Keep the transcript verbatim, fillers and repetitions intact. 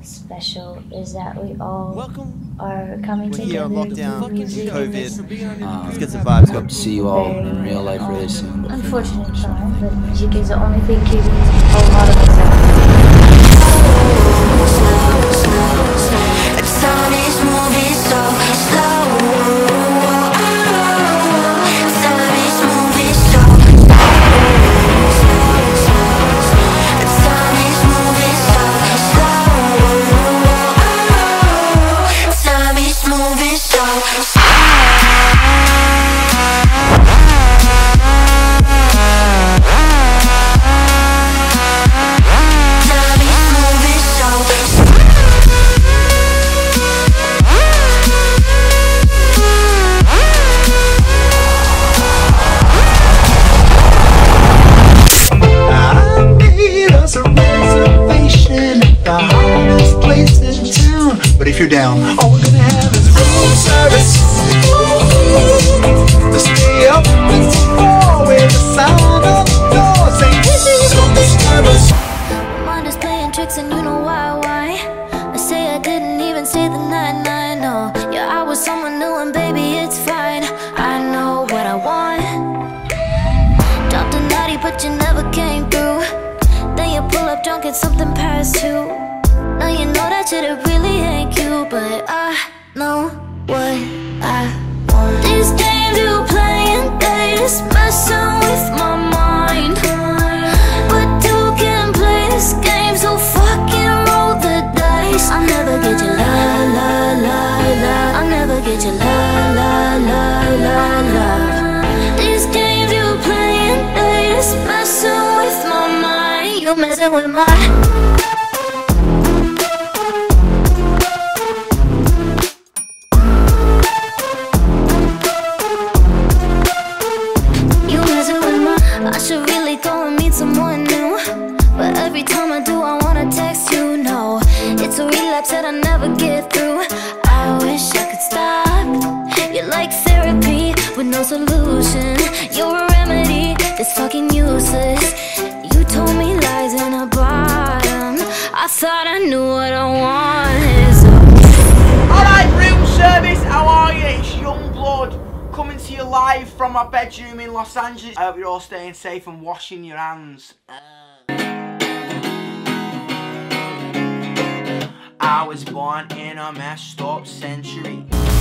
special is that we all Welcome. are coming We're together. here on lockdown, to do music in this COVID. Um, Let's get some vibes. hope to see you all in real life really soon. very unfortunate time, but music is the only thing keeping a lot of us out. Time is moving so slow. Time is moving so Time is moving so slow. Time is moving so But if you're down, all we're gonna have is room service. To stay up until four with the sound of the door saying, please don't disturb us. my mind is playing tricks and you know why, why I say I didn't even say the night, night, no. Yeah, I was someone new and baby, it's fine. I know what I want. Dropped a naughty but you never came through. Then you pull up drunk and something past two. Now you know that shit, it really ain't cute, but I know what I want. These games you playing, they just messing with my mind. But you can play this game, so fucking roll the dice. I'll never get you la la la la. I'll never get you la la la la la. These games you playing, they just messing with my mind. You messing with my I should really go and meet someone new, but every time I do I wanna text you, no. It's a relapse that I never get through. I wish I could stop. You're like therapy with no solution. You're a remedy that's fucking useless. You told me lies in a bottom. I thought I knew what I wanted, so. Alright, room service, how are you? It's Youngblood coming to you live from my bedroom in Los Angeles. I hope you're all staying safe and washing your hands. I was born in a messed up century.